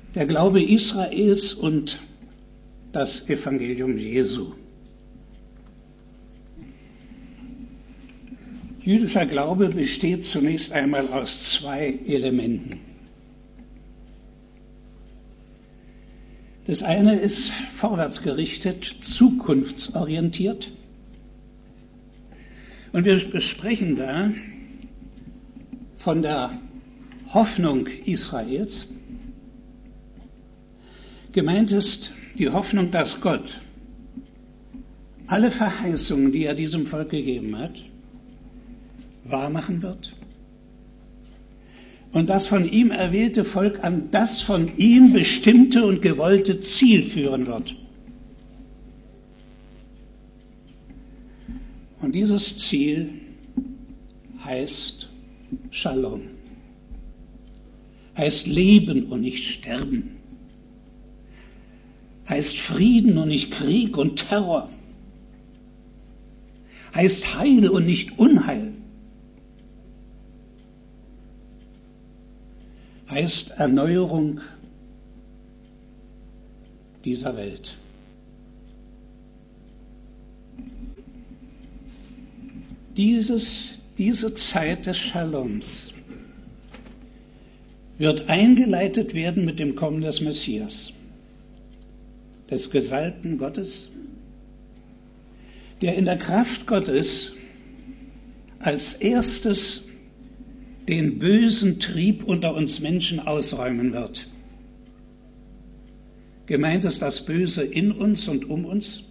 Der Glaube Israels und das Evangelium Jesu. Jüdischer Glaube besteht zunächst einmal aus zwei Elementen. Das eine ist vorwärtsgerichtet, zukunftsorientiert. Und wir besprechen da von der Hoffnung Israels. Gemeint ist die Hoffnung, dass Gott alle Verheißungen, die er diesem Volk gegeben hat, wahrmachen wird und das von ihm erwählte Volk an das von ihm bestimmte und gewollte Ziel führen wird. Und dieses Ziel heißt Shalom, heißt Leben und nicht Sterben, heißt Frieden und nicht Krieg und Terror, heißt Heil und nicht Unheil, heißt Erneuerung dieser Welt. Diese Zeit des Shaloms wird eingeleitet werden mit dem Kommen des Messias, des Gesalbten Gottes, der in der Kraft Gottes als erstes den bösen Trieb unter uns Menschen ausräumen wird. Gemeint ist das Böse in uns und um uns,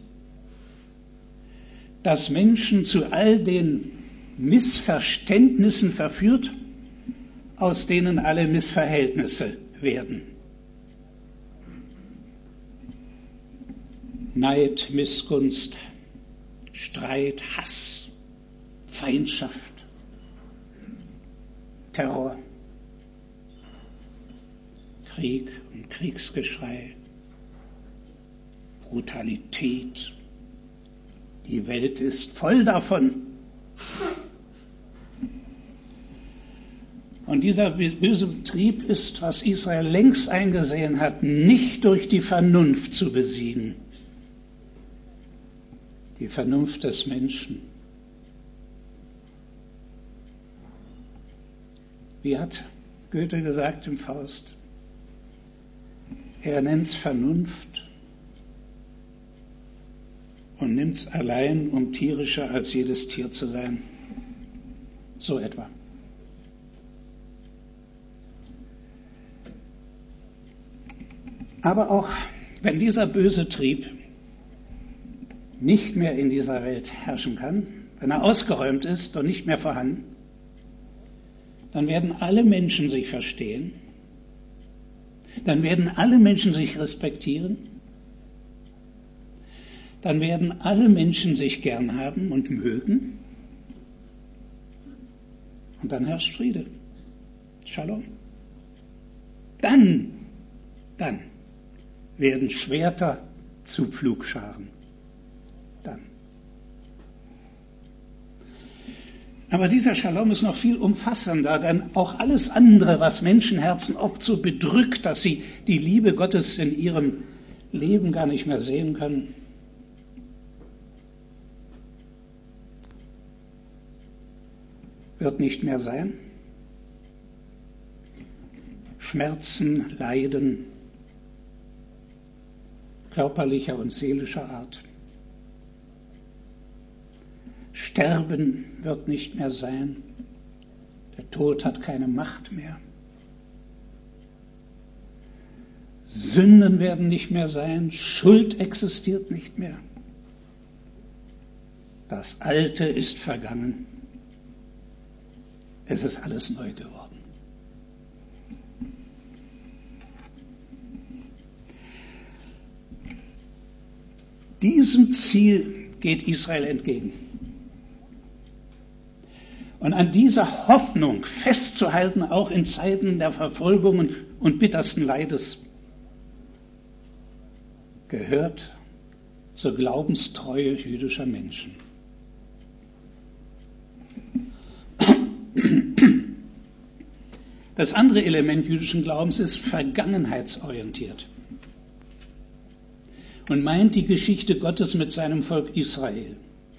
das Menschen zu all den Missverständnissen verführt, aus denen alle Missverhältnisse werden. Neid, Missgunst, Streit, Hass, Feindschaft, Terror, Krieg und Kriegsgeschrei, Brutalität. Die Welt ist voll davon. Und dieser böse Trieb ist, was Israel längst eingesehen hat, nicht durch die Vernunft zu besiegen. Die Vernunft des Menschen. Wie hat Goethe gesagt im Faust? Er nennt's Vernunft und nimmt's allein, um tierischer als jedes Tier zu sein. So etwa. Aber auch wenn dieser böse Trieb nicht mehr in dieser Welt herrschen kann, wenn er ausgeräumt ist und nicht mehr vorhanden, dann werden alle Menschen sich verstehen, dann werden alle Menschen sich respektieren, dann werden alle Menschen sich gern haben und mögen und dann herrscht Friede, Shalom. Dann werden Schwerter zu Pflugscharen. Dann. Aber dieser Shalom ist noch viel umfassender, denn auch alles andere, was Menschenherzen oft so bedrückt, dass sie die Liebe Gottes in ihrem Leben gar nicht mehr sehen können, wird nicht mehr sein. Schmerzen, Leiden, körperlicher und seelischer Art. Sterben wird nicht mehr sein. Der Tod hat keine Macht mehr. Sünden werden nicht mehr sein. Schuld existiert nicht mehr. Das Alte ist vergangen. Es ist alles neu geworden. Diesem Ziel geht Israel entgegen. Und an dieser Hoffnung festzuhalten, auch in Zeiten der Verfolgung und bittersten Leides, gehört zur Glaubenstreue jüdischer Menschen. Das andere Element jüdischen Glaubens ist vergangenheitsorientiert und meint die Geschichte Gottes mit seinem Volk Israel.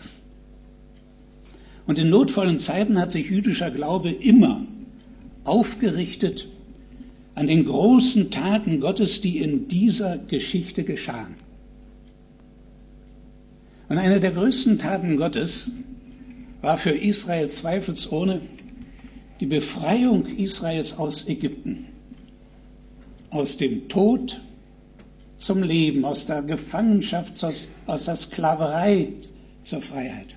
Und in notvollen Zeiten hat sich jüdischer Glaube immer aufgerichtet an den großen Taten Gottes, die in dieser Geschichte geschahen. Und eine der größten Taten Gottes war für Israel zweifelsohne die Befreiung Israels aus Ägypten, aus dem Tod zum Leben, aus der Gefangenschaft, aus der Sklaverei zur Freiheit.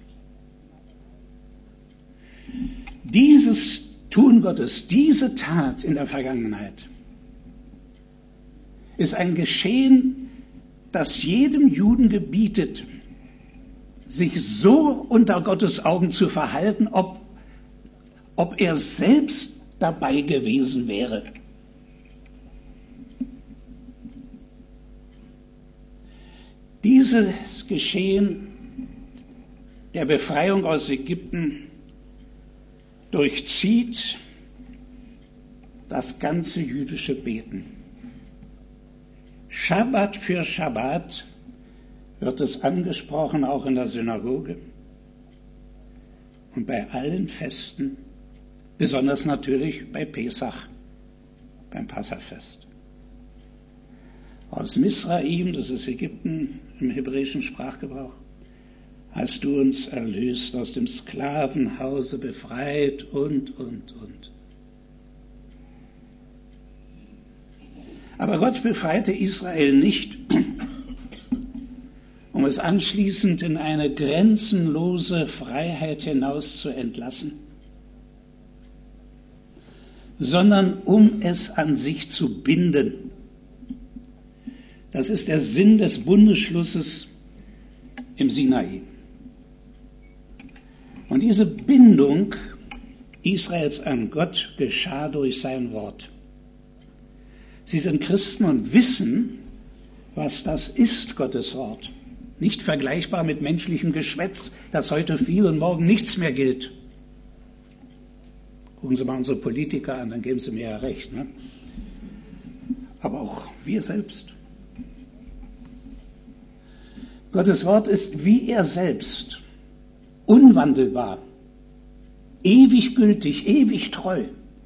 Dieses Tun Gottes, diese Tat in der Vergangenheit, ist ein Geschehen, das jedem Juden gebietet, sich so unter Gottes Augen zu verhalten, ob er selbst dabei gewesen wäre. Dieses Geschehen der Befreiung aus Ägypten durchzieht das ganze jüdische Beten. Schabbat für Schabbat wird es angesprochen, auch in der Synagoge und bei allen Festen, besonders natürlich bei Pesach, beim Passafest. Aus Misraim, das ist Ägypten im hebräischen Sprachgebrauch, hast du uns erlöst, aus dem Sklavenhause befreit und. Aber Gott befreite Israel nicht, um es anschließend in eine grenzenlose Freiheit hinaus zu entlassen, sondern um es an sich zu binden. Das ist der Sinn des Bundesschlusses im Sinai. Und diese Bindung Israels an Gott geschah durch sein Wort. Sie sind Christen und wissen, was das ist, Gottes Wort. Nicht vergleichbar mit menschlichem Geschwätz, das heute viel und morgen nichts mehr gilt. Gucken Sie mal unsere Politiker an, dann geben Sie mir ja recht. Ne? Aber auch wir selbst. Gottes Wort ist wie er selbst, unwandelbar, ewig gültig, ewig treu.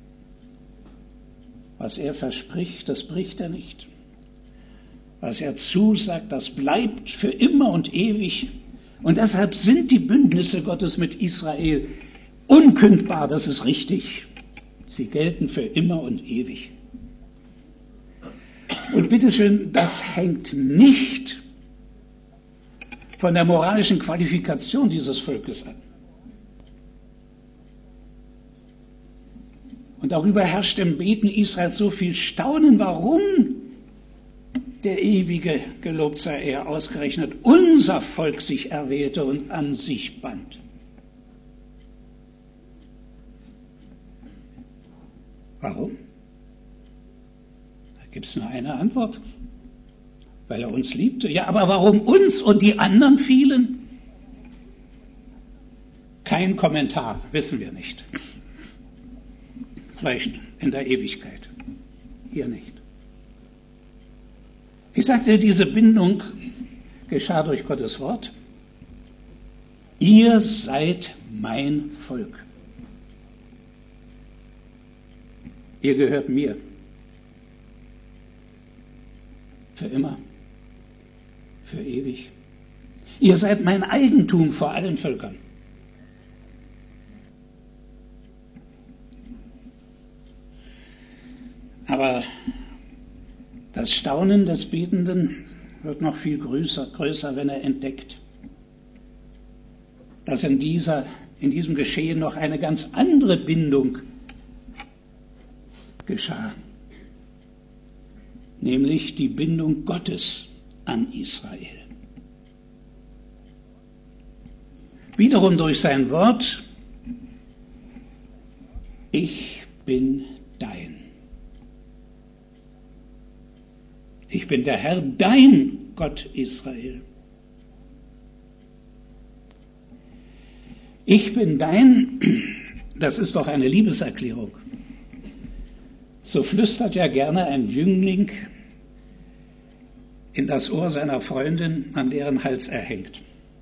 Was er verspricht, das bricht er nicht. Was er zusagt, das bleibt für immer und ewig. Und deshalb sind die Bündnisse Gottes mit Israel unkündbar, das ist richtig. Sie gelten für immer und ewig. Und bitteschön, das hängt nicht von der moralischen Qualifikation dieses Volkes an. Und darüber herrscht im Beten Israels so viel Staunen, warum der Ewige, gelobt sei er, ausgerechnet unser Volk sich erwählte und an sich band. Warum? Da gibt es nur eine Antwort. Weil er uns liebte. Ja, aber warum uns und die anderen vielen? Kein Kommentar, wissen wir nicht. Vielleicht in der Ewigkeit. Hier nicht. Ich sagte, diese Bindung geschah durch Gottes Wort. Ihr seid mein Volk. Ihr gehört mir. Für immer. Für ewig. Ihr seid mein Eigentum vor allen Völkern. Aber das Staunen des Betenden wird noch viel größer, wenn er entdeckt, dass in diesem Geschehen noch eine ganz andere Bindung geschah, nämlich die Bindung Gottes an Israel. Wiederum durch sein Wort, ich bin dein. Ich bin der Herr, dein Gott Israel. Ich bin dein, das ist doch eine Liebeserklärung. So flüstert ja gerne ein Jüngling in das Ohr seiner Freundin, an deren Hals er hängt.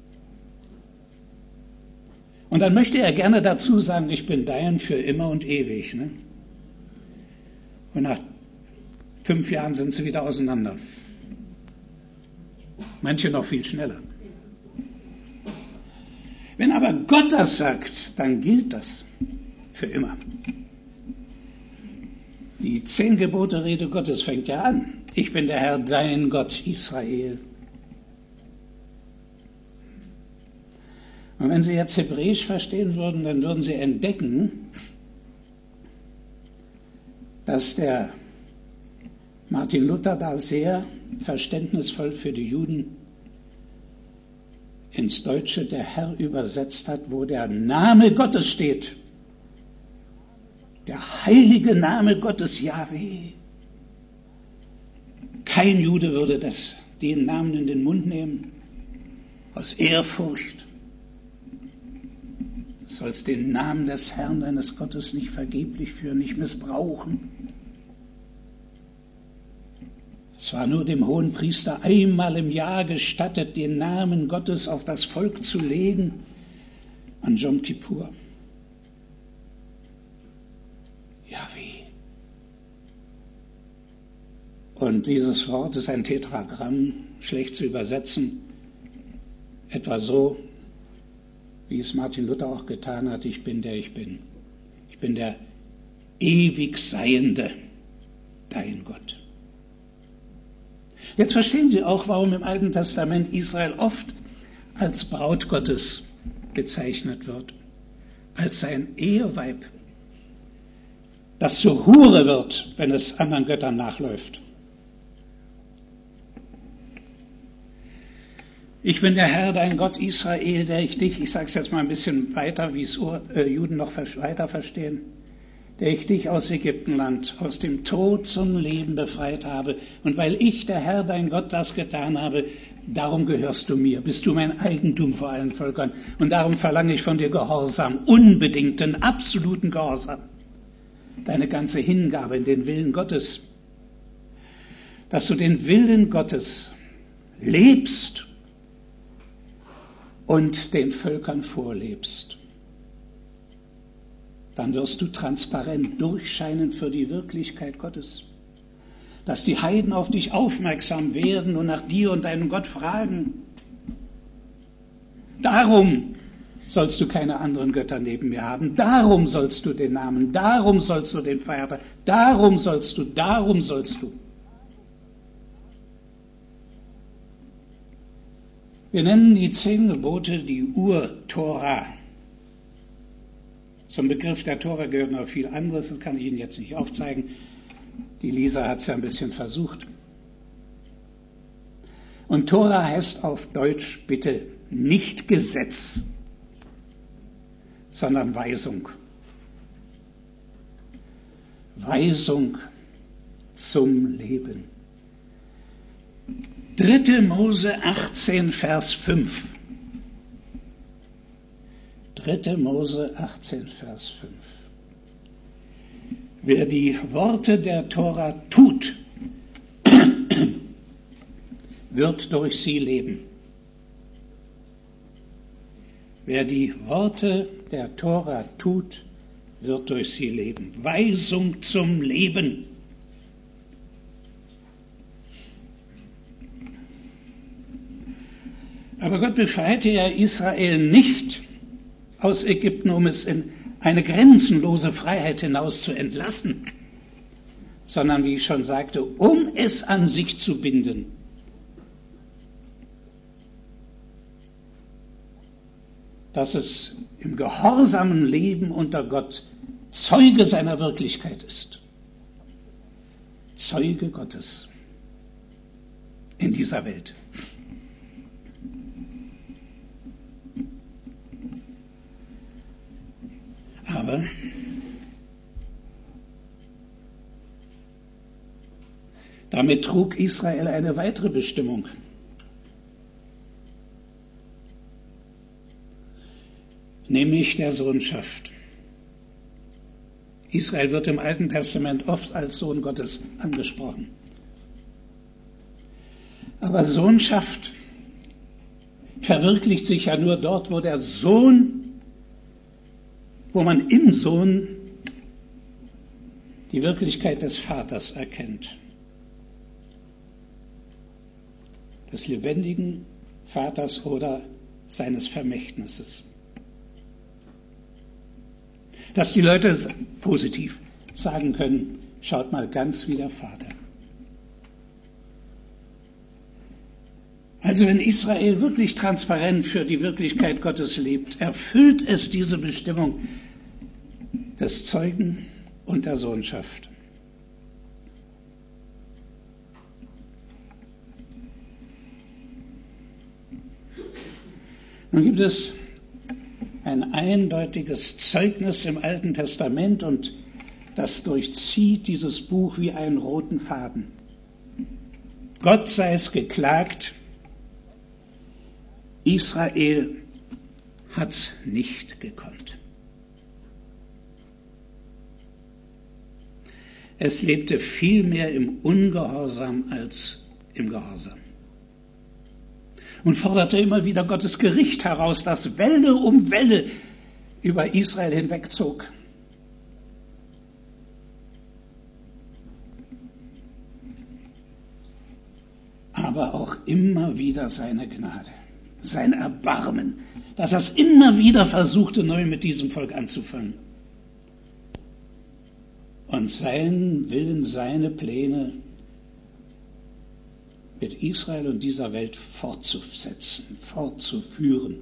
Und dann möchte er gerne dazu sagen, ich bin dein für immer und ewig. Ne? Und nach 5 Jahren sind sie wieder auseinander. Manche noch viel schneller. Wenn aber Gott das sagt, dann gilt das für immer. Die 10 Gebote Rede Gottes fängt ja an. Ich bin der Herr, dein Gott, Israel. Und wenn Sie jetzt Hebräisch verstehen würden, dann würden Sie entdecken, dass der Martin Luther da sehr verständnisvoll für die Juden ins Deutsche der Herr übersetzt hat, wo der Name Gottes steht. Der heilige Name Gottes, Jahwe. Kein Jude würde den Namen in den Mund nehmen, aus Ehrfurcht. Du sollst den Namen des Herrn, deines Gottes, nicht vergeblich führen, nicht missbrauchen. Es war nur dem Hohenpriester einmal im Jahr gestattet, den Namen Gottes auf das Volk zu legen an Jom Kippur. Jahwe. Und dieses Wort ist ein Tetragramm, schlecht zu übersetzen, etwa so, wie es Martin Luther auch getan hat, ich bin der ich bin. Ich bin der ewig Seiende, dein Gott. Jetzt verstehen Sie auch, warum im Alten Testament Israel oft als Braut Gottes bezeichnet wird, als sein Eheweib, das zur Hure wird, wenn es anderen Göttern nachläuft. Ich bin der Herr, dein Gott Israel, der ich dich, ich sage es jetzt mal ein bisschen weiter, wie es Juden noch weiter verstehen, der ich dich aus Ägyptenland, aus dem Tod zum Leben befreit habe. Und weil ich, der Herr, dein Gott, das getan habe, darum gehörst du mir, bist du mein Eigentum vor allen Völkern. Und darum verlange ich von dir Gehorsam, unbedingten, absoluten Gehorsam. Deine ganze Hingabe in den Willen Gottes. Dass du den Willen Gottes lebst und den Völkern vorlebst. Dann wirst du transparent durchscheinen für die Wirklichkeit Gottes. Dass die Heiden auf dich aufmerksam werden und nach dir und deinem Gott fragen. Darum sollst du keine anderen Götter neben mir haben. Darum sollst du den Namen, darum sollst du den Vater, darum sollst du. Wir nennen die 10 Gebote die Ur-Tora. Zum Begriff der Tora gehört noch viel anderes, das kann ich Ihnen jetzt nicht aufzeigen. Die Lisa hat es ja ein bisschen versucht. Und Tora heißt auf Deutsch bitte nicht Gesetz, sondern Weisung. Weisung zum Leben. 3. Mose 18, Vers 5. 3. Mose 18, Vers 5. Wer die Worte der Tora tut, wird durch sie leben. Wer die Worte der Tora tut, wird durch sie leben. Weisung zum Leben. Aber Gott befreite ja Israel nicht aus Ägypten, um es in eine grenzenlose Freiheit hinaus zu entlassen, sondern, wie ich schon sagte, um es an sich zu binden. Dass es im gehorsamen Leben unter Gott Zeuge seiner Wirklichkeit ist. Zeuge Gottes in dieser Welt. Aber damit trug Israel eine weitere Bestimmung. Nämlich der Sohnschaft. Israel wird im Alten Testament oft als Sohn Gottes angesprochen. Aber Sohnschaft verwirklicht sich ja nur dort, wo man im Sohn die Wirklichkeit des Vaters erkennt. Des lebendigen Vaters oder seines Vermächtnisses. Dass die Leute positiv sagen können, schaut mal ganz wie der Vater. Also wenn Israel wirklich transparent für die Wirklichkeit Gottes lebt, erfüllt es diese Bestimmung des Zeugen und der Sohnschaft. Nun gibt es ein eindeutiges Zeugnis im Alten Testament und das durchzieht dieses Buch wie einen roten Faden. Gott sei es geklagt, Israel hat's nicht gekonnt. Es lebte viel mehr im Ungehorsam als im Gehorsam. Und forderte immer wieder Gottes Gericht heraus, das Welle um Welle über Israel hinwegzog. Aber auch immer wieder seine Gnade, sein Erbarmen, dass er es immer wieder versuchte, neu mit diesem Volk anzufangen. Und seinen Willen, seine Pläne mit Israel und dieser Welt fortzusetzen, fortzuführen.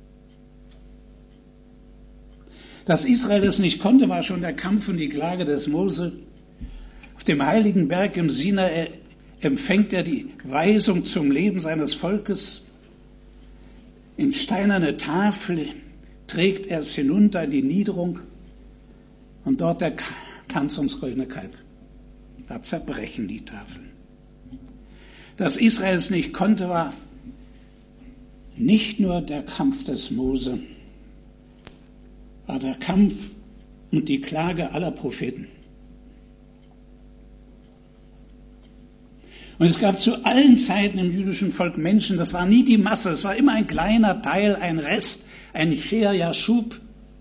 Dass Israel es nicht konnte, war schon der Kampf und die Klage des Mose. Auf dem heiligen Berg im Sinai empfängt er die Weisung zum Leben seines Volkes. In steinerne Tafel trägt er es hinunter in die Niederung und dort der Tanz ums goldene Kalb. Da zerbrechen die Tafeln. Dass Israel es nicht konnte, war nicht nur der Kampf des Mose, war der Kampf und die Klage aller Propheten. Und es gab zu allen Zeiten im jüdischen Volk Menschen, das war nie die Masse, es war immer ein kleiner Teil, ein Rest, ein Sher Yashub,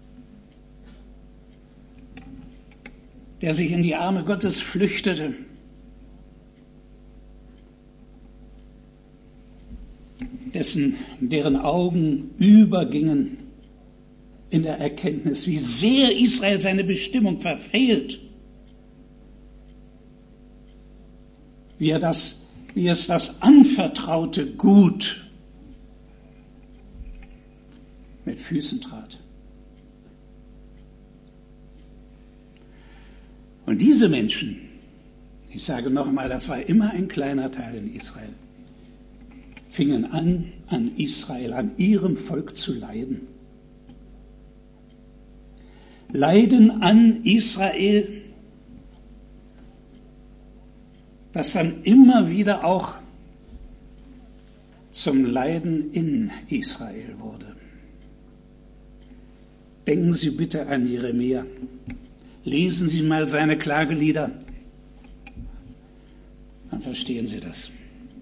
der sich in die Arme Gottes flüchtete. Deren Augen übergingen in der Erkenntnis, wie sehr Israel seine Bestimmung verfehlt, wie es das anvertraute Gut mit Füßen trat. Und diese Menschen, ich sage nochmal, das war immer ein kleiner Teil in Israel, fingen an Israel, an ihrem Volk zu leiden. Leiden an Israel, das dann immer wieder auch zum Leiden in Israel wurde. Denken Sie bitte an Jeremia. Lesen Sie mal seine Klagelieder. Dann verstehen Sie das.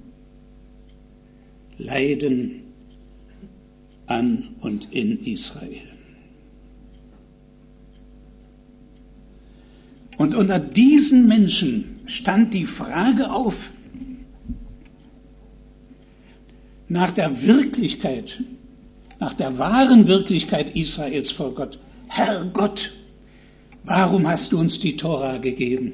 Leiden an und in Israel. Und unter diesen Menschen stand die Frage auf nach der Wirklichkeit, nach der wahren Wirklichkeit Israels vor Gott. Herr Gott, warum hast du uns die Tora gegeben?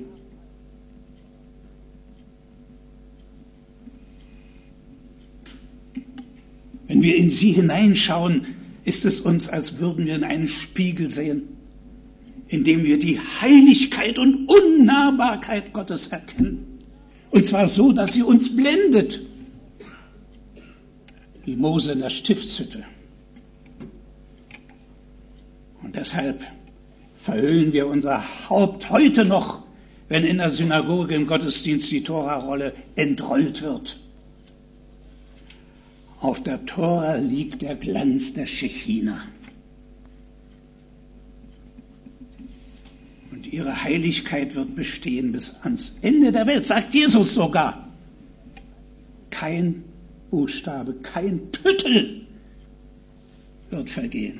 Wenn wir in sie hineinschauen, ist es uns, als würden wir in einen Spiegel sehen, in dem wir die Heiligkeit und Unnahbarkeit Gottes erkennen. Und zwar so, dass sie uns blendet, wie Mose in der Stiftshütte. Und deshalb verhüllen wir unser Haupt heute noch, wenn in der Synagoge im Gottesdienst die Tora-Rolle entrollt wird. Auf der Tora liegt der Glanz der Schechina. Und ihre Heiligkeit wird bestehen bis ans Ende der Welt, sagt Jesus sogar. Kein Buchstabe, kein Tüttel wird vergehen.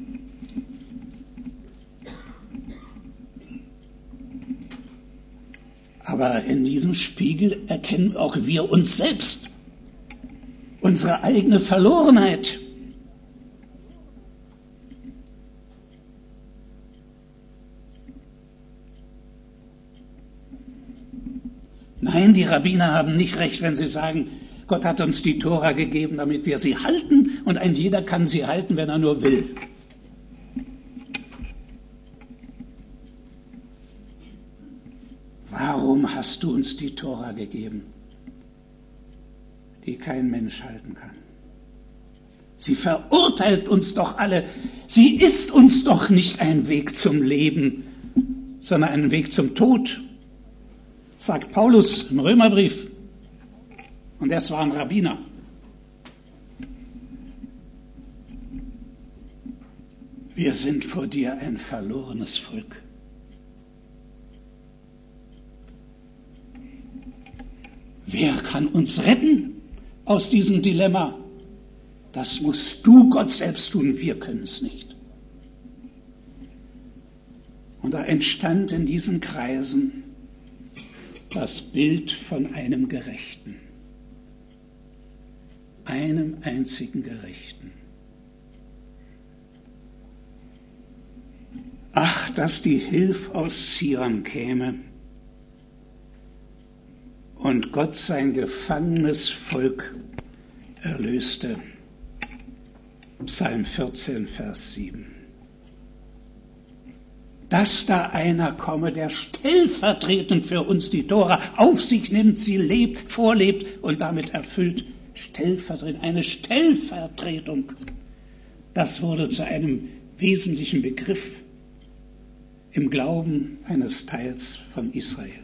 Aber in diesem Spiegel erkennen auch wir uns selbst, unsere eigene Verlorenheit. Nein, die Rabbiner haben nicht recht, wenn sie sagen, Gott hat uns die Tora gegeben, damit wir sie halten, und ein jeder kann sie halten, wenn er nur will. Warum hast du uns die Tora gegeben, die kein Mensch halten kann? Sie verurteilt uns doch alle. Sie ist uns doch nicht ein Weg zum Leben, sondern ein Weg zum Tod, sagt Paulus im Römerbrief. Und das war ein Rabbiner. Wir sind vor dir ein verlorenes Volk. Wer kann uns retten aus diesem Dilemma? Das musst du, Gott selbst, tun. Wir können es nicht. Und da entstand in diesen Kreisen das Bild von einem Gerechten. Einem einzigen Gerechten. Ach, dass die Hilfe aus Zion käme und Gott sein gefangenes Volk erlöste. Psalm 14, Vers 7. Dass da einer komme, der stellvertretend für uns die Tora auf sich nimmt, sie lebt, vorlebt und damit erfüllt. Eine Stellvertretung. Das wurde zu einem wesentlichen Begriff im Glauben eines Teils von Israel.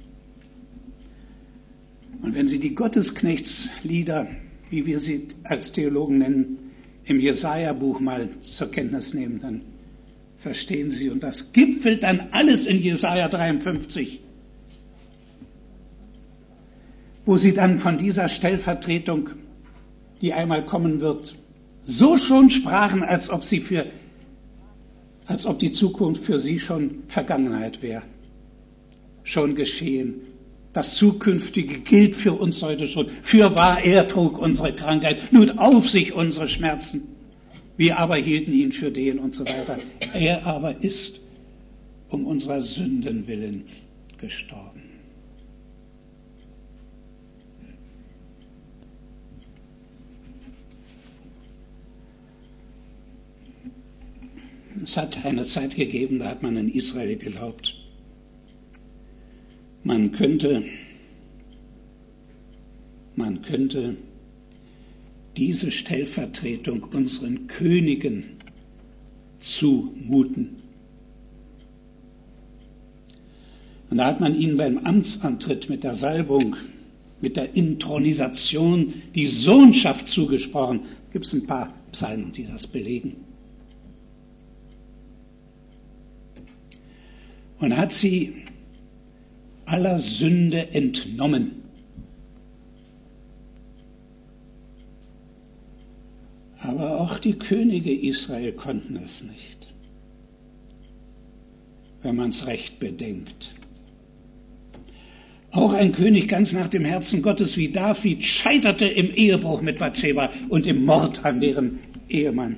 Und wenn Sie die Gottesknechtslieder, wie wir sie als Theologen nennen, im Jesaja-Buch mal zur Kenntnis nehmen, dann verstehen Sie, und das gipfelt dann alles in Jesaja 53, wo Sie dann von dieser Stellvertretung, die einmal kommen wird, so schon sprachen, als ob die Zukunft für Sie schon Vergangenheit wäre, schon geschehen. Das Zukünftige gilt für uns heute schon. Fürwahr, er trug unsere Krankheit, lud auf sich unsere Schmerzen. Wir aber hielten ihn für den und so weiter. Er aber ist um unserer Sünden willen gestorben. Es hat eine Zeit gegeben, da hat man in Israel geglaubt, man könnte diese Stellvertretung unseren Königen zumuten. Und da hat man ihnen beim Amtsantritt mit der Salbung, mit der Inthronisation die Sohnschaft zugesprochen. Gibt es ein paar Psalmen, die das belegen. Und hat sie aller Sünde entnommen. Aber auch die Könige Israel konnten es nicht, wenn man es recht bedenkt. Auch ein König ganz nach dem Herzen Gottes wie David scheiterte im Ehebruch mit Bathscheba und im Mord an deren Ehemann.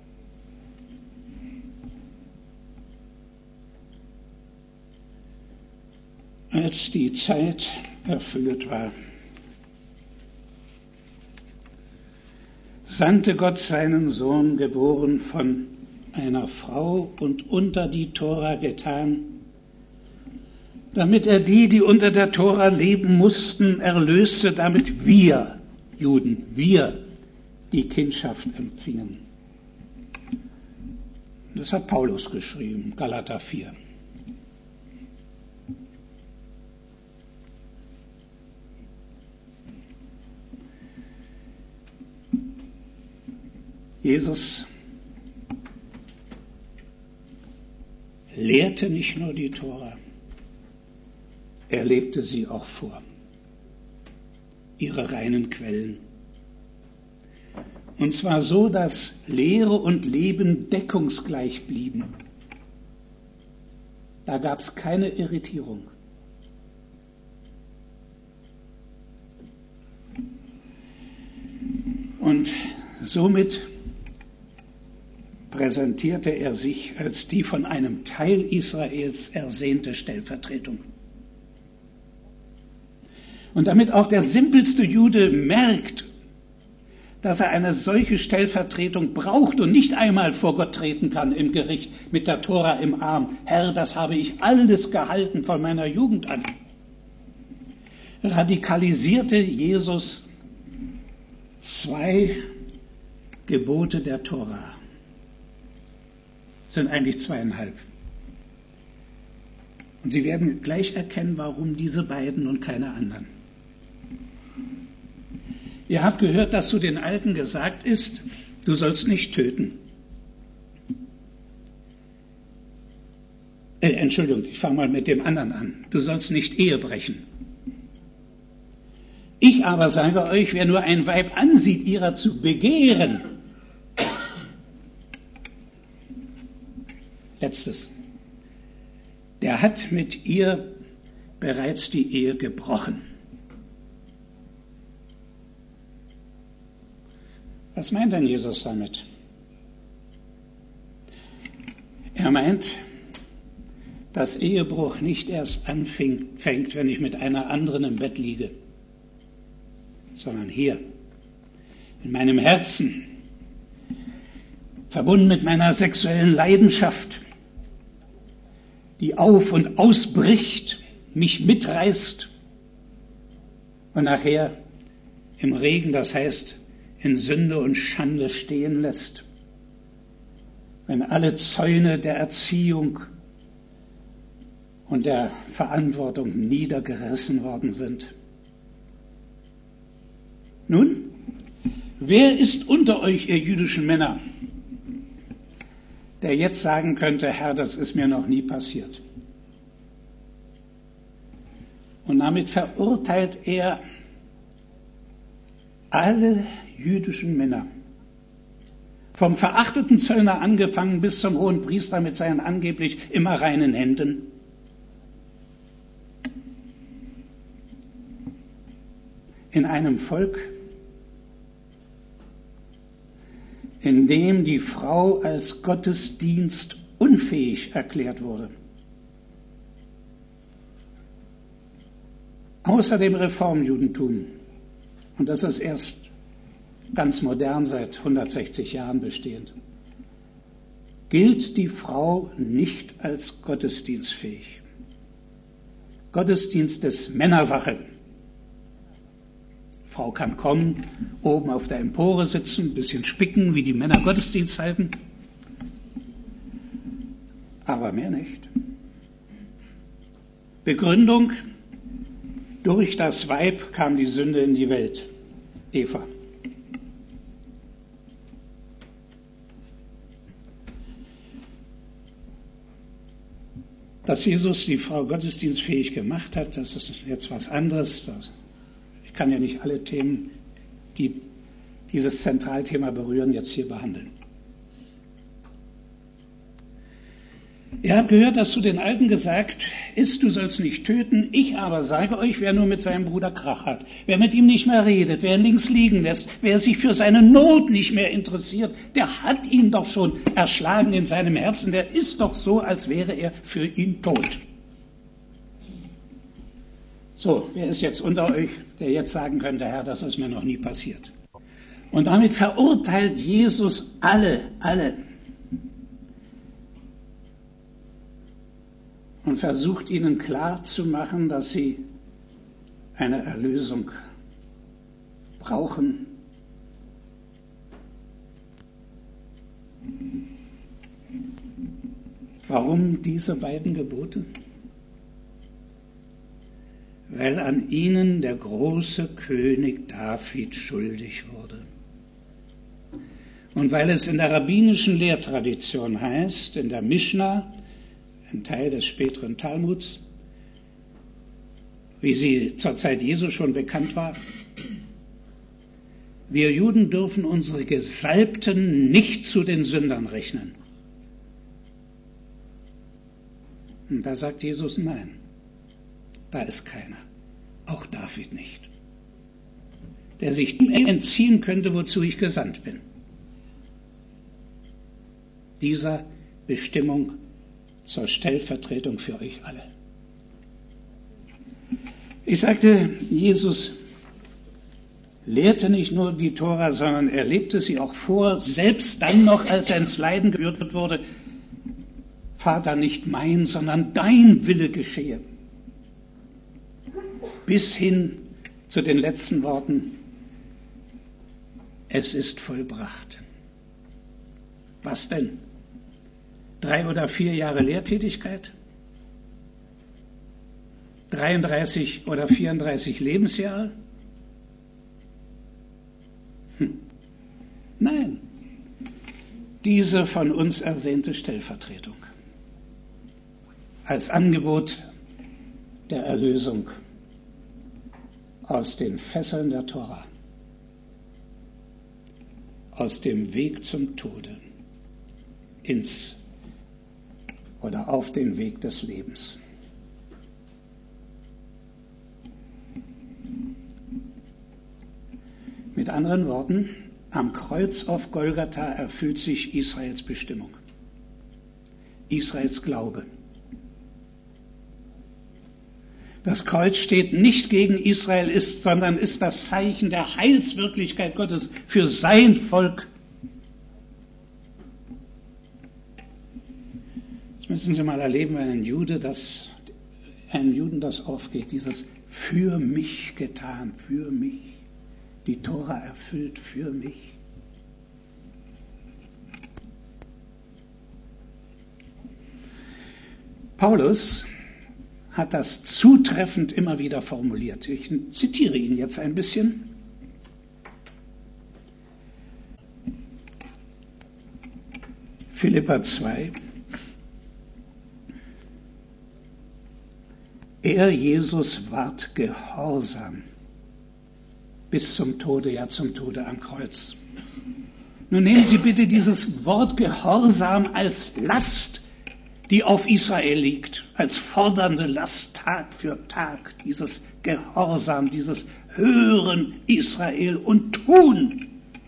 Als die Zeit erfüllt war, sandte Gott seinen Sohn, geboren von einer Frau und unter die Tora getan, damit er die unter der Tora leben mussten, erlöste, damit wir Juden, wir die Kindschaft empfingen. Das hat Paulus geschrieben, Galater 4. Jesus lehrte nicht nur die Tora, er lebte sie auch vor, ihre reinen Quellen. Und zwar so, dass Lehre und Leben deckungsgleich blieben. Da gab es keine Irritierung. Und somit präsentierte er sich als die von einem Teil Israels ersehnte Stellvertretung. Und damit auch der simpelste Jude merkt, dass er eine solche Stellvertretung braucht und nicht einmal vor Gott treten kann im Gericht mit der Tora im Arm. Herr, das habe ich alles gehalten von meiner Jugend an. Radikalisierte Jesus 2 Gebote der Tora. Sind eigentlich 2,5. Und Sie werden gleich erkennen, warum diese beiden und keine anderen. Ihr habt gehört, dass zu den Alten gesagt ist, du sollst nicht töten. Entschuldigung, ich fange mal mit dem anderen an. Du sollst nicht Ehe brechen. Ich aber sage euch, wer nur ein Weib ansieht, ihrer zu begehren. Letztes. Der hat mit ihr bereits die Ehe gebrochen. Was meint denn Jesus damit? Er meint, dass Ehebruch nicht erst anfängt, wenn ich mit einer anderen im Bett liege, sondern hier, in meinem Herzen, verbunden mit meiner sexuellen Leidenschaft, die auf und ausbricht, mich mitreißt und nachher im Regen, das heißt in Sünde und Schande stehen lässt. Wenn alle Zäune der Erziehung und der Verantwortung niedergerissen worden sind. Nun, wer ist unter euch, ihr jüdischen Männer, der jetzt sagen könnte, Herr, das ist mir noch nie passiert? Und damit verurteilt er alle jüdischen Männer, vom verachteten Zöllner angefangen bis zum hohen Priester mit seinen angeblich immer reinen Händen. In einem Volk, in dem die Frau als Gottesdienst unfähig erklärt wurde. Außer dem Reformjudentum, und das ist erst ganz modern seit 160 Jahren bestehend, gilt die Frau nicht als gottesdienstfähig. Gottesdienst ist Männersache. Frau kann kommen, oben auf der Empore sitzen, ein bisschen spicken, wie die Männer Gottesdienst halten, aber mehr nicht. Begründung: Durch das Weib kam die Sünde in die Welt. Eva. Dass Jesus die Frau gottesdienstfähig gemacht hat, das ist jetzt was anderes. Ich kann ja nicht alle Themen, die dieses Zentralthema berühren, jetzt hier behandeln. Ihr habt gehört, dass zu den Alten gesagt ist, du sollst nicht töten. Ich aber sage euch, wer nur mit seinem Bruder Krach hat, wer mit ihm nicht mehr redet, wer ihn links liegen lässt, wer sich für seine Not nicht mehr interessiert, der hat ihn doch schon erschlagen in seinem Herzen. Der ist doch so, als wäre er für ihn tot. So, wer ist jetzt unter euch, der jetzt sagen könnte, Herr, das ist mir noch nie passiert? Und damit verurteilt Jesus alle. Und versucht ihnen klarzumachen, dass sie eine Erlösung brauchen. Warum diese beiden Gebote? Weil an ihnen der große König David schuldig wurde. Und weil es in der rabbinischen Lehrtradition heißt, in der Mischna, ein Teil des späteren Talmuds, wie sie zur Zeit Jesu schon bekannt war. Wir Juden dürfen unsere Gesalbten nicht zu den Sündern rechnen. Und da sagt Jesus, nein, da ist keiner, auch David nicht, der sich dem entziehen könnte, wozu ich gesandt bin. Dieser Bestimmung zur Stellvertretung für euch alle. Ich sagte, Jesus lehrte nicht nur die Tora, sondern er lebte sie auch vor, selbst dann noch, als er ins Leiden geführt wurde. Vater, nicht mein, sondern dein Wille geschehe. Bis hin zu den letzten Worten, es ist vollbracht. Was denn? 3 oder 4 Jahre Lehrtätigkeit? 33 oder 34 Lebensjahre? Nein, diese von uns ersehnte Stellvertretung als Angebot der Erlösung aus den Fesseln der Tora, aus dem Weg zum Tode, auf den Weg des Lebens. Mit anderen Worten, am Kreuz auf Golgatha erfüllt sich Israels Bestimmung, Israels Glaube. Das Kreuz steht nicht gegen Israel, sondern ist das Zeichen der Heilswirklichkeit Gottes für sein Volk. Das müssen Sie mal erleben, wenn einem Juden das aufgeht, dieses für mich getan, für mich. Die Tora erfüllt für mich. Paulus hat das zutreffend immer wieder formuliert. Ich zitiere ihn jetzt ein bisschen. Philipper 2. Er, Jesus, ward gehorsam bis zum Tode, ja zum Tode am Kreuz. Nun nehmen Sie bitte dieses Wort Gehorsam als Last, die auf Israel liegt, als fordernde Last Tag für Tag, dieses Gehorsam, dieses Hören Israel und Tun.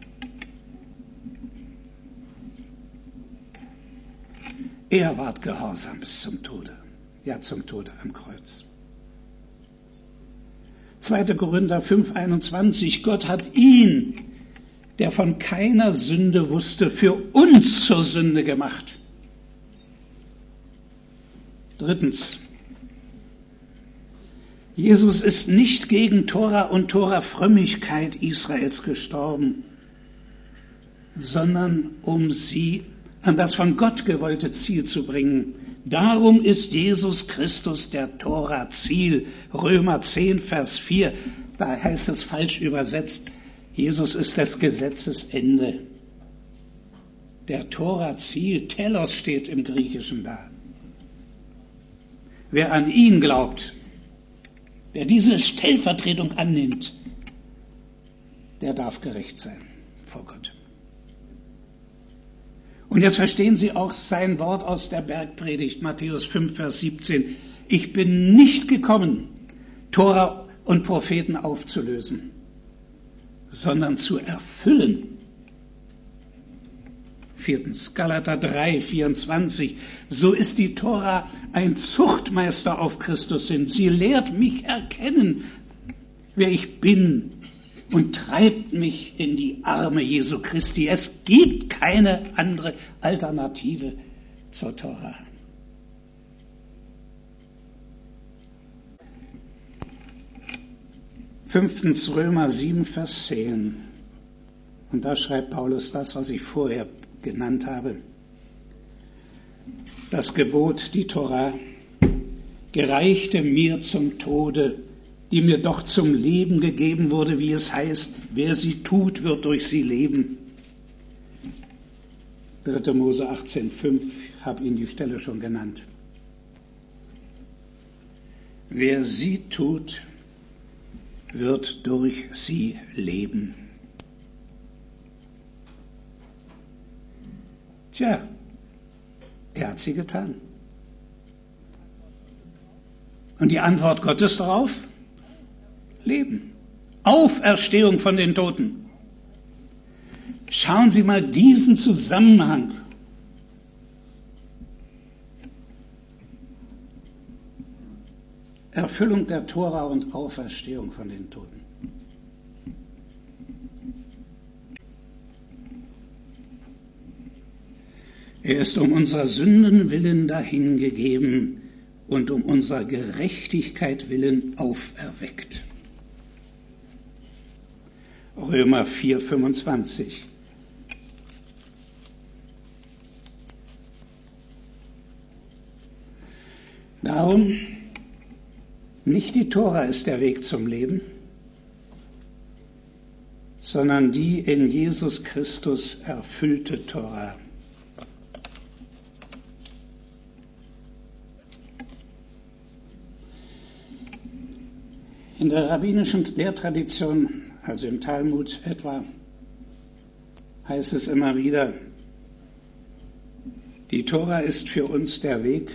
Er ward gehorsam bis zum Tode, ja zum Tode am Kreuz. 2. Korinther 5,21, Gott hat ihn, der von keiner Sünde wusste, für uns zur Sünde gemacht. 3. Jesus ist nicht gegen Tora und Tora-Frömmigkeit Israels gestorben, sondern um sie an das von Gott gewollte Ziel zu bringen. Darum ist Jesus Christus der Tora Ziel. Römer 10, Vers 4. Da heißt es falsch übersetzt, Jesus ist des Gesetzes Ende. Der Tora Ziel, Telos steht im Griechischen da. Wer an ihn glaubt, wer diese Stellvertretung annimmt, der darf gerecht sein vor Gott. Und jetzt verstehen Sie auch sein Wort aus der Bergpredigt, Matthäus 5, Vers 17. Ich bin nicht gekommen, Tora und Propheten aufzulösen, sondern zu erfüllen. 4. Galater 3, 24. So ist die Tora ein Zuchtmeister auf Christus hin. Sie lehrt mich erkennen, wer ich bin, und treibt mich in die Arme Jesu Christi. Es gibt keine andere Alternative zur Tora. Fünftens Römer 7, Vers 10. Und da schreibt Paulus das, was ich vorher genannt habe. Das Gebot, die Tora, gereichte mir zum Tode, die mir doch zum Leben gegeben wurde, wie es heißt, wer sie tut, wird durch sie leben. 3. Mose 18,5, ich habe Ihnen die Stelle schon genannt. Wer sie tut, wird durch sie leben. Tja, er hat sie getan. Und die Antwort Gottes darauf? Leben. Auferstehung von den Toten. Schauen Sie mal diesen Zusammenhang. Erfüllung der Tora und Auferstehung von den Toten. Er ist um unserer Sünden willen dahingegeben und um unserer Gerechtigkeit willen auferweckt. Römer 4,25. Darum, nicht die Tora ist der Weg zum Leben, sondern die in Jesus Christus erfüllte Tora. In der rabbinischen Lehrtradition, also im Talmud etwa, heißt es immer wieder, die Tora ist für uns der Weg,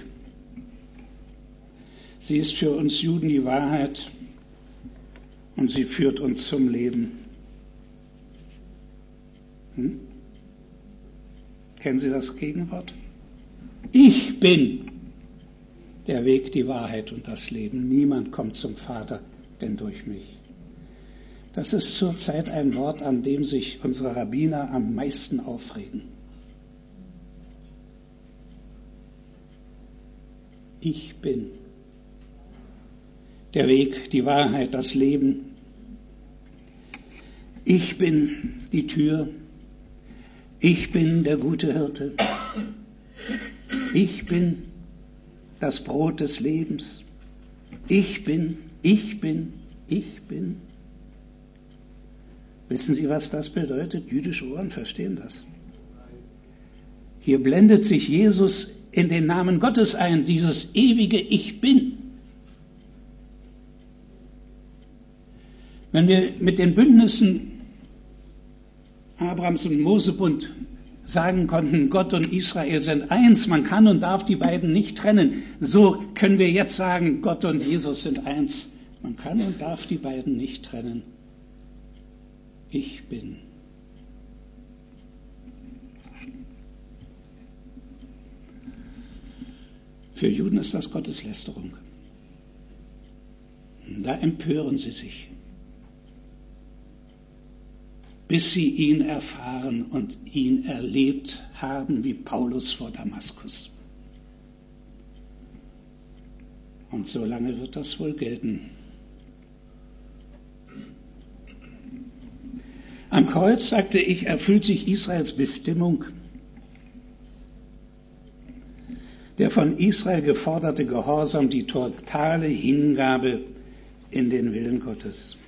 sie ist für uns Juden die Wahrheit und sie führt uns zum Leben. Kennen Sie das Gegenwort? Ich bin der Weg, die Wahrheit und das Leben. Niemand kommt zum Vater, denn durch mich. Das ist zurzeit ein Wort, an dem sich unsere Rabbiner am meisten aufregen. Ich bin der Weg, die Wahrheit, das Leben. Ich bin die Tür. Ich bin der gute Hirte. Ich bin das Brot des Lebens. Ich bin. Wissen Sie, was das bedeutet? Jüdische Ohren verstehen das. Hier blendet sich Jesus in den Namen Gottes ein, dieses ewige Ich bin. Wenn wir mit den Bündnissen Abrahams und Mosebund sagen konnten, Gott und Israel sind eins, man kann und darf die beiden nicht trennen, so können wir jetzt sagen, Gott und Jesus sind eins. Man kann und darf die beiden nicht trennen. Ich bin. Für Juden ist das Gotteslästerung. Da empören sie sich, bis sie ihn erfahren und ihn erlebt haben, wie Paulus vor Damaskus. Und so lange wird das wohl gelten. Am Kreuz, sagte ich, erfüllt sich Israels Bestimmung. Der von Israel geforderte Gehorsam, die totale Hingabe in den Willen Gottes.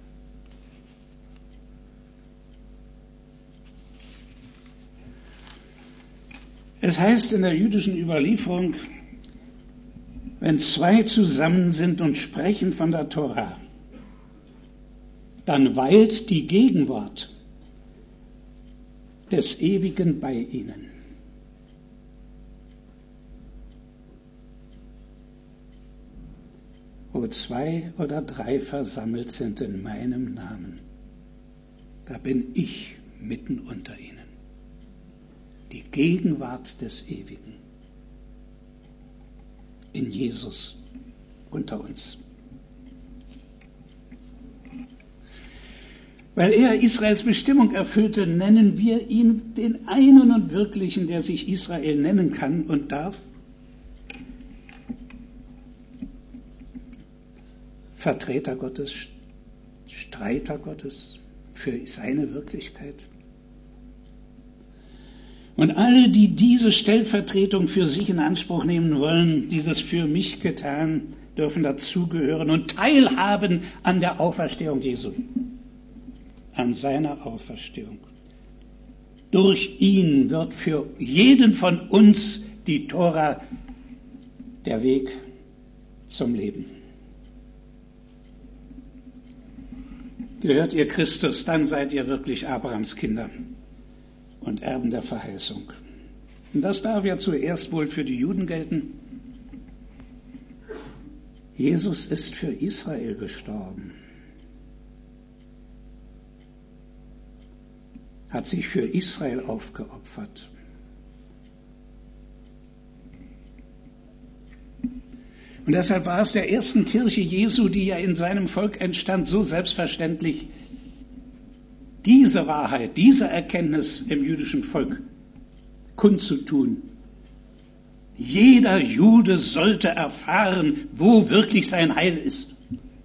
Es heißt in der jüdischen Überlieferung, wenn zwei zusammen sind und sprechen von der Tora, dann weilt die Gegenwart des Ewigen bei ihnen. Wo zwei oder drei versammelt sind in meinem Namen, da bin ich mitten unter ihnen. Die Gegenwart des Ewigen in Jesus unter uns. Weil er Israels Bestimmung erfüllte, nennen wir ihn den einen und wirklichen, der sich Israel nennen kann und darf. Vertreter Gottes, Streiter Gottes für seine Wirklichkeit. Und alle, die diese Stellvertretung für sich in Anspruch nehmen wollen, dieses für mich getan, dürfen dazugehören und teilhaben an der Auferstehung Jesu. An seiner Auferstehung. Durch ihn wird für jeden von uns die Tora der Weg zum Leben. gehört ihr Christus, dann seid ihr wirklich Abrahams Kinder und Erben der Verheißung. Und das darf ja zuerst wohl für die Juden gelten. Jesus ist für Israel gestorben, hat sich für Israel aufgeopfert. Und deshalb war es der ersten Kirche Jesu, die ja in seinem Volk entstand, so selbstverständlich, diese Wahrheit, diese Erkenntnis im jüdischen Volk kundzutun. Jeder Jude sollte erfahren, wo wirklich sein Heil ist.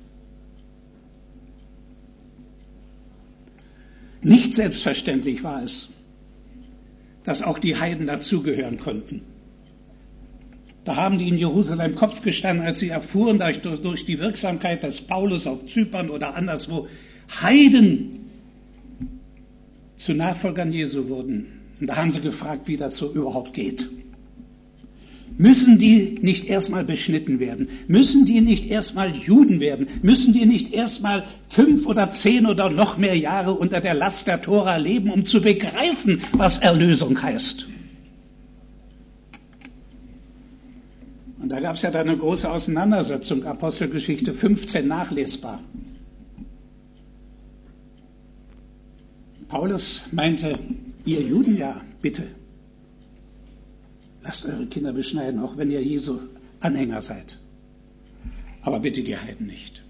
Nicht selbstverständlich war es, dass auch die Heiden dazugehören konnten. Da haben die in Jerusalem Kopf gestanden, als sie erfuhren, durch die Wirksamkeit des Paulus auf Zypern oder anderswo Heiden zu Nachfolgern Jesu wurden. Und da haben sie gefragt, wie das so überhaupt geht. Müssen die nicht erstmal beschnitten werden? Müssen die nicht erstmal Juden werden? Müssen die nicht erstmal 5 oder 10 oder noch mehr Jahre unter der Last der Tora leben, um zu begreifen, was Erlösung heißt? Und da gab es ja dann eine große Auseinandersetzung, Apostelgeschichte 15 nachlesbar. Paulus meinte, ihr Juden, ja, bitte, lasst eure Kinder beschneiden, auch wenn ihr Jesu Anhänger seid. Aber bitte die Heiden nicht.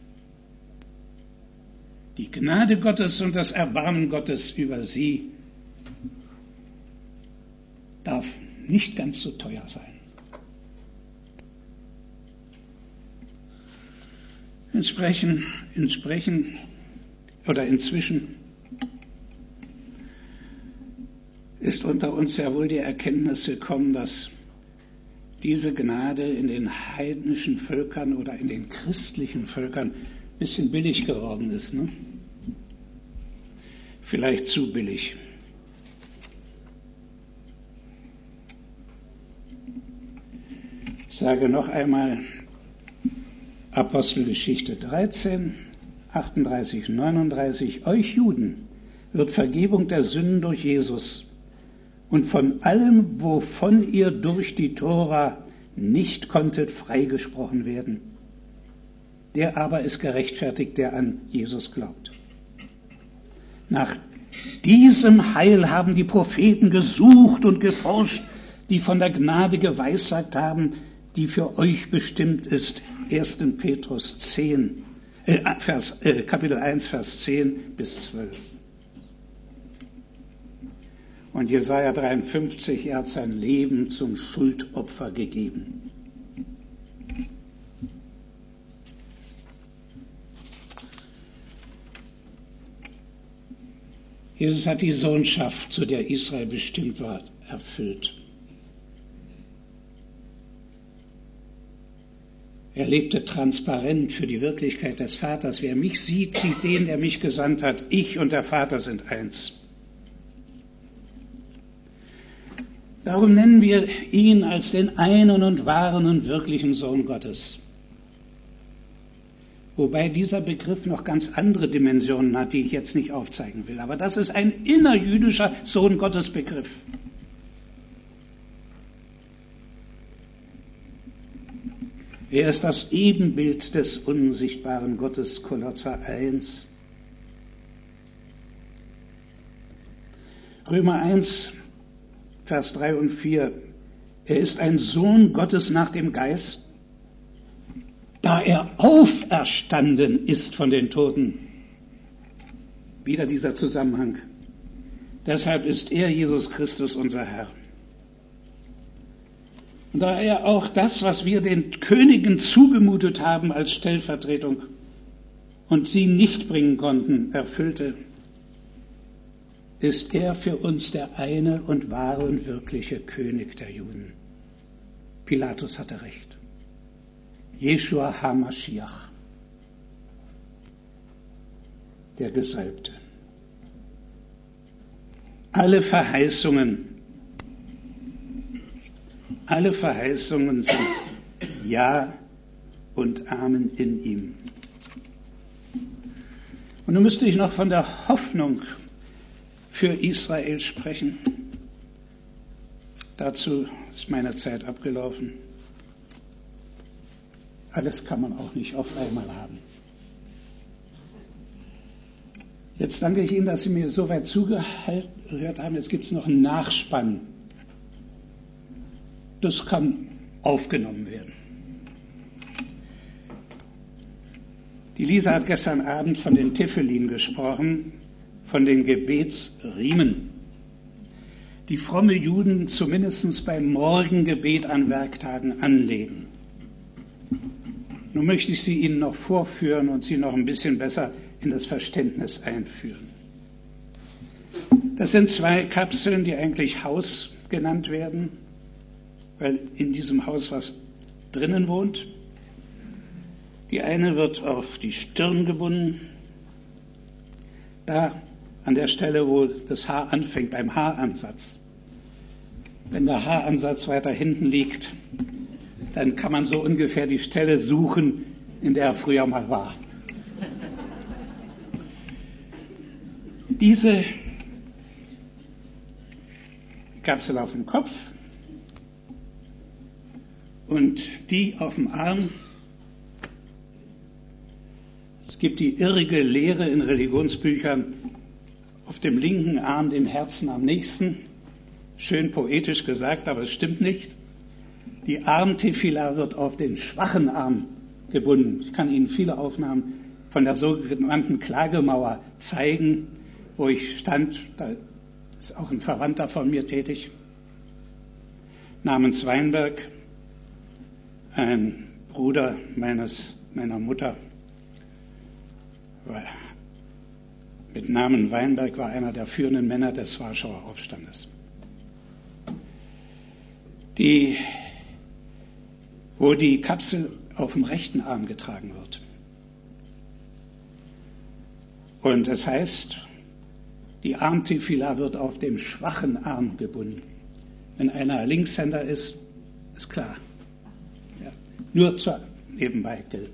Die Gnade Gottes und das Erbarmen Gottes über sie darf nicht ganz so teuer sein. Inzwischen ist unter uns ja wohl die Erkenntnis gekommen, dass diese Gnade in den heidnischen Völkern oder in den christlichen Völkern ein bisschen billig geworden ist. Ne? Vielleicht zu billig. Ich sage noch einmal, Apostelgeschichte 13, 38 und 39, euch Juden wird Vergebung der Sünden durch Jesus und von allem, wovon ihr durch die Tora nicht konntet, freigesprochen werden. Der aber ist gerechtfertigt, der an Jesus glaubt. Nach diesem Heil haben die Propheten gesucht und geforscht, die von der Gnade geweissagt haben, die für euch bestimmt ist. 1. Petrus 10, Kapitel 1, Vers 10 bis 12. Und Jesaja 53, er hat sein Leben zum Schuldopfer gegeben. Jesus hat die Sohnschaft, zu der Israel bestimmt war, erfüllt. Er lebte transparent für die Wirklichkeit des Vaters. Wer mich sieht, sieht den, der mich gesandt hat. Ich und der Vater sind eins. Darum nennen wir ihn als den einen und wahren und wirklichen Sohn Gottes. Wobei dieser Begriff noch ganz andere Dimensionen hat, die ich jetzt nicht aufzeigen will. Aber das ist ein innerjüdischer Sohn Gottes Begriff. Er ist das Ebenbild des unsichtbaren Gottes, Kolosser 1. Römer 1, Vers 3 und 4. Er ist ein Sohn Gottes nach dem Geist, da er auferstanden ist von den Toten. Wieder dieser Zusammenhang. Deshalb ist er, Jesus Christus, unser Herr. Und da er auch das, was wir den Königen zugemutet haben als Stellvertretung und sie nicht bringen konnten, erfüllte, ist er für uns der eine und wahre und wirkliche König der Juden. Pilatus hatte recht. Jeschua HaMashiach, der Gesalbte. Alle Verheißungen sind Ja und Amen in ihm. Und nun müsste ich noch von der Hoffnung für Israel sprechen. Dazu ist meine Zeit abgelaufen. Alles kann man auch nicht auf einmal haben. Jetzt danke ich Ihnen, dass Sie mir so weit zugehört haben. Jetzt gibt es noch einen Nachspann. Das kann aufgenommen werden. Die Lisa hat gestern Abend von den Tefillin gesprochen, von den Gebetsriemen, die fromme Juden zumindest beim Morgengebet an Werktagen anlegen. Nun möchte ich sie Ihnen noch vorführen und Sie noch ein bisschen besser in das Verständnis einführen. Das sind 2 Kapseln, die eigentlich Haus genannt werden, weil in diesem Haus was drinnen wohnt. Die eine wird auf die Stirn gebunden, da an der Stelle, wo das Haar anfängt, beim Haaransatz. Wenn der Haaransatz weiter hinten liegt, dann kann man so ungefähr die Stelle suchen, in der er früher mal war. Diese Kapsel auf dem Kopf und die auf dem Arm. Es gibt die irrige Lehre in Religionsbüchern, auf dem linken Arm dem Herzen am nächsten. Schön poetisch gesagt, aber es stimmt nicht. Die Armtefila wird auf den schwachen Arm gebunden. Ich kann Ihnen viele Aufnahmen von der sogenannten Klagemauer zeigen, wo ich stand. Da ist auch ein Verwandter von mir tätig, namens Weinberg, ein Bruder meiner Mutter. Mit Namen Weinberg war einer der führenden Männer des Warschauer Aufstandes. Wo die Kapsel auf dem rechten Arm getragen wird. Und das heißt, die Armtefila wird auf dem schwachen Arm gebunden. Wenn einer Linkshänder ist, ist klar. Ja, nur zur nebenbei gilt.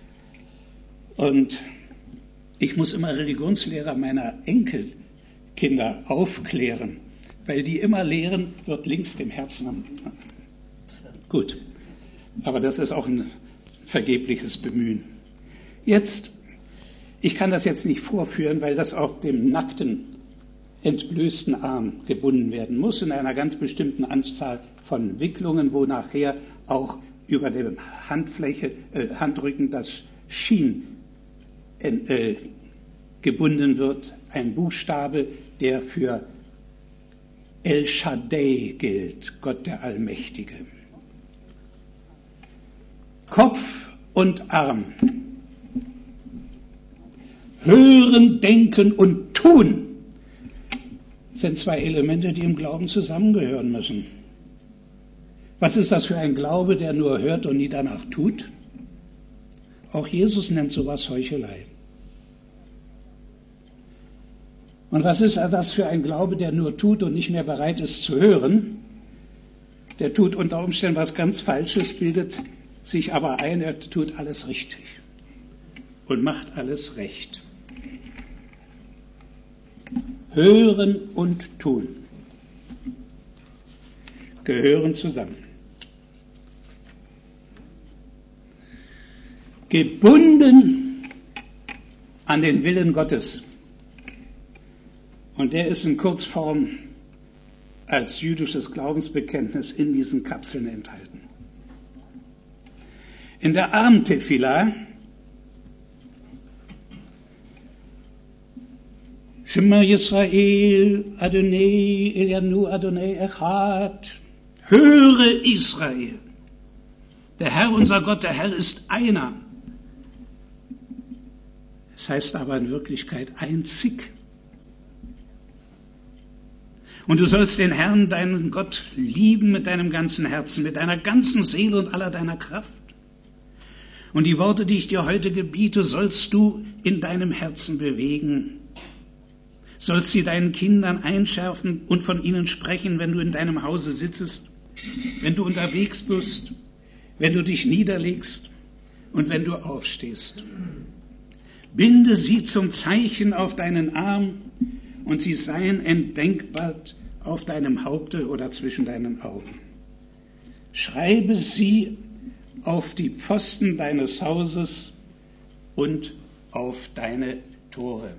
Und ich muss immer Religionslehrer meiner Enkelkinder aufklären, weil die immer lehren, wird links dem Herzen am... Gut, aber das ist auch ein vergebliches Bemühen. Jetzt, ich kann das jetzt nicht vorführen, weil das auf dem nackten, entblößten Arm gebunden werden muss, in einer ganz bestimmten Anzahl von Wicklungen, wo nachher auch über der Handrücken das Shin gebunden wird, ein Buchstabe, der für El Shaddai gilt, Gott der Allmächtige. Kopf und Arm. Hören, denken und tun sind 2 Elemente, die im Glauben zusammengehören müssen. Was ist das für ein Glaube, der nur hört und nie danach tut? Auch Jesus nennt sowas Heuchelei. Und was ist das für ein Glaube, der nur tut und nicht mehr bereit ist zu hören? Der tut unter Umständen was ganz Falsches, bildet sich aber ein, er tut alles richtig und macht alles recht. Hören und tun gehören zusammen. Gebunden an den Willen Gottes. Und der ist in Kurzform als jüdisches Glaubensbekenntnis in diesen Kapseln enthalten. In der Armtefila Shema Yisrael, Adonai, Elianu, Adonai Echad. Höre Israel. Der Herr, unser Gott, der Herr ist einer. Es heißt aber in Wirklichkeit einzig. Und du sollst den Herrn, deinen Gott, lieben mit deinem ganzen Herzen, mit deiner ganzen Seele und aller deiner Kraft. Und die Worte, die ich dir heute gebiete, sollst du in deinem Herzen bewegen. Sollst sie deinen Kindern einschärfen und von ihnen sprechen, wenn du in deinem Hause sitzest, wenn du unterwegs bist, wenn du dich niederlegst und wenn du aufstehst. Binde sie zum Zeichen auf deinen Arm und sie seien entdenkbar auf deinem Haupte oder zwischen deinen Augen. Schreibe sie auf die Pfosten deines Hauses und auf deine Tore.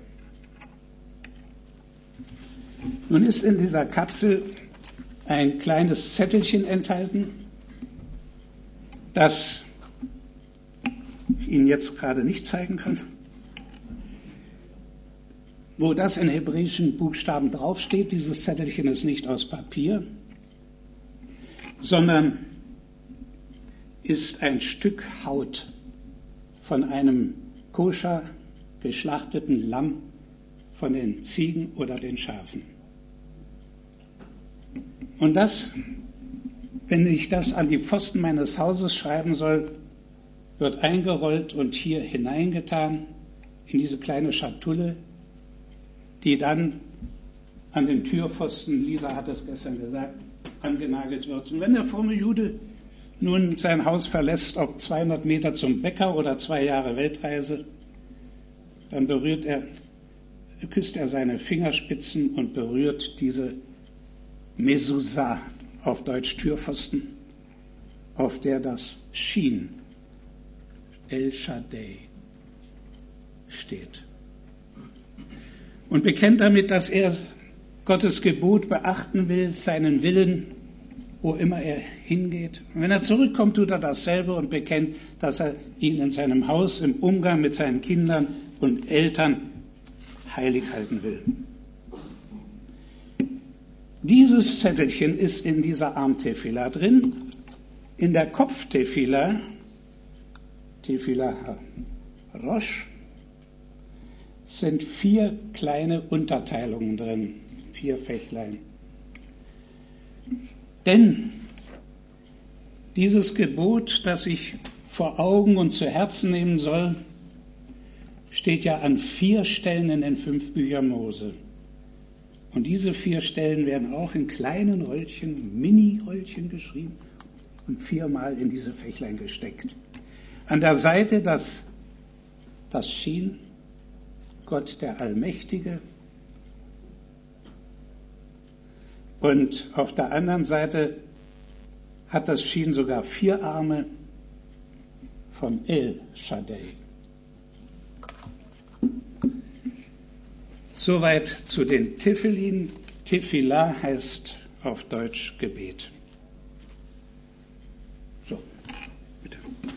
Nun ist in dieser Kapsel ein kleines Zettelchen enthalten, das ich Ihnen jetzt gerade nicht zeigen kann, wo das in hebräischen Buchstaben draufsteht. Dieses Zettelchen ist nicht aus Papier, sondern ist ein Stück Haut von einem koscher geschlachteten Lamm von den Ziegen oder den Schafen. Und das, wenn ich das an die Pfosten meines Hauses schreiben soll, wird eingerollt und hier hineingetan in diese kleine Schatulle, die dann an den Türpfosten, Lisa hat es gestern gesagt, angenagelt wird. Und wenn der fromme Jude nun sein Haus verlässt, ob 200 Meter zum Bäcker oder 2 Jahre Weltreise, dann küsst er seine Fingerspitzen und berührt diese Mezuzah, auf Deutsch Türpfosten, auf der das Shin, El Shaddai, steht. Und bekennt damit, dass er Gottes Gebot beachten will, seinen Willen, wo immer er hingeht. Und wenn er zurückkommt, tut er dasselbe und bekennt, dass er ihn in seinem Haus, im Umgang mit seinen Kindern und Eltern heilig halten will. Dieses Zettelchen ist in dieser Armtefila drin. In der Kopftefila, Tefila Rosh, sind 4 kleine Unterteilungen drin, 4 Fächlein. Denn dieses Gebot, das ich vor Augen und zu Herzen nehmen soll, steht ja an 4 Stellen in den 5 Büchern Mose. Und diese 4 Stellen werden auch in kleinen Röllchen, Mini-Röllchen geschrieben und 4-mal in diese Fächlein gesteckt. An der Seite das Shin, Gott der Allmächtige. Und auf der anderen Seite hat das Shin sogar 4 Arme vom El Shaddai. Soweit zu den Tefillin. Tefillah heißt auf Deutsch Gebet. So, bitte.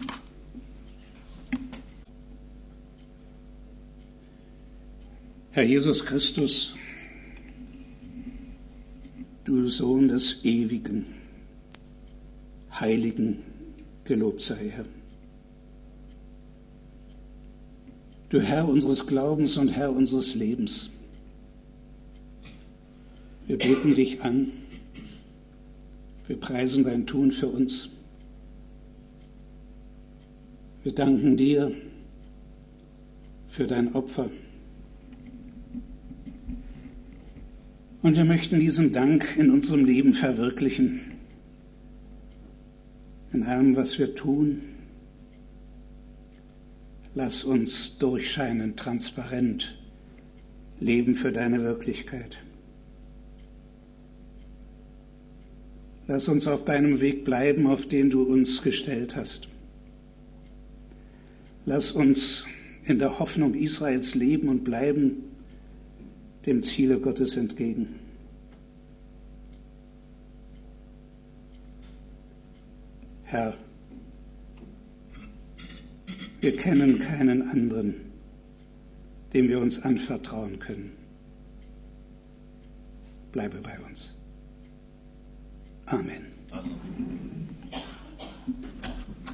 Herr Jesus Christus, du Sohn des Ewigen, Heiligen, gelobt sei Herr. Du Herr unseres Glaubens und Herr unseres Lebens, wir beten dich an, wir preisen dein Tun für uns. Wir danken dir für dein Opfer. Und wir möchten diesen Dank in unserem Leben verwirklichen, in allem, was wir tun. Lass uns durchscheinen, transparent leben für deine Wirklichkeit. Lass uns auf deinem Weg bleiben, auf den du uns gestellt hast. Lass uns in der Hoffnung Israels leben und bleiben dem Ziele Gottes entgegen. Herr, wir kennen keinen anderen, dem wir uns anvertrauen können. Bleibe bei uns. Amen.